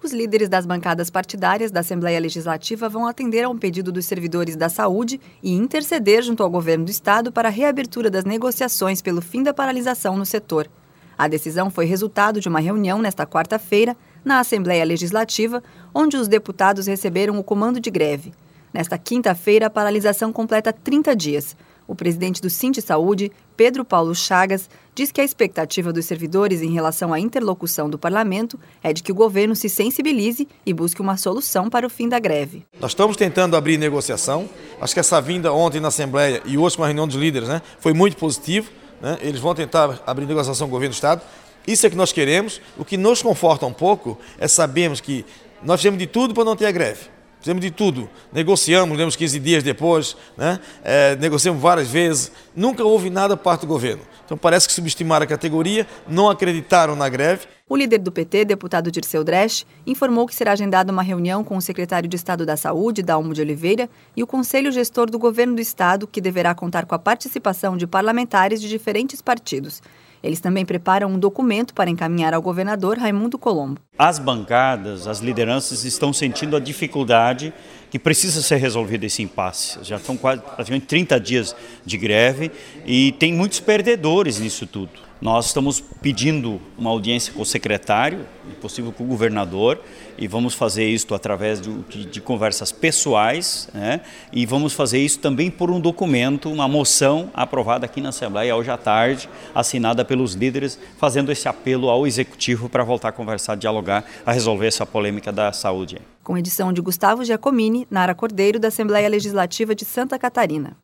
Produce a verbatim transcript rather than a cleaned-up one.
Os líderes das bancadas partidárias da Assembleia Legislativa vão atender a um pedido dos servidores da saúde e interceder junto ao governo do estado para a reabertura das negociações pelo fim da paralisação no setor. A decisão foi resultado de uma reunião nesta quarta-feira na Assembleia Legislativa, onde os deputados receberam o comando de greve. Nesta quinta-feira, a paralisação completa trinta dias. O presidente do Sinte-Saúde, Pedro Paulo Chagas, diz que a expectativa dos servidores em relação à interlocução do parlamento é de que o governo se sensibilize e busque uma solução para o fim da greve. Nós estamos tentando abrir negociação. Acho que essa vinda ontem na Assembleia e hoje com a reunião dos líderes, né, foi muito positivo. Né? Eles vão tentar abrir negociação com o governo do estado. Isso é que nós queremos. O que nos conforta um pouco é sabermos que nós fizemos de tudo para não ter a greve. Fizemos de tudo, negociamos, demos quinze dias depois, né? é, negociamos várias vezes, nunca houve nada por parte do governo. Então parece que subestimaram a categoria, não acreditaram na greve. O líder do P T, deputado Dirceu Dresch, informou que será agendada uma reunião com o secretário de Estado da Saúde, Dalmo de Oliveira, e o Conselho Gestor do Governo do Estado, que deverá contar com a participação de parlamentares de diferentes partidos. Eles também preparam um documento para encaminhar ao governador Raimundo Colombo. As bancadas, as lideranças estão sentindo a dificuldade que precisa ser resolvido esse impasse. Já estão quase praticamente trinta dias de greve e tem muitos perdedores nisso tudo. Nós estamos pedindo uma audiência com o secretário, se possível com o governador, e vamos fazer isso através de, de, de conversas pessoais, né? E vamos fazer isso também por um documento, uma moção aprovada aqui na Assembleia hoje à tarde, assinada pelos líderes, fazendo esse apelo ao Executivo para voltar a conversar, dialogar, a resolver essa polêmica da saúde. Com edição de Gustavo Giacomini, Nara Cordeiro, da Assembleia Legislativa de Santa Catarina.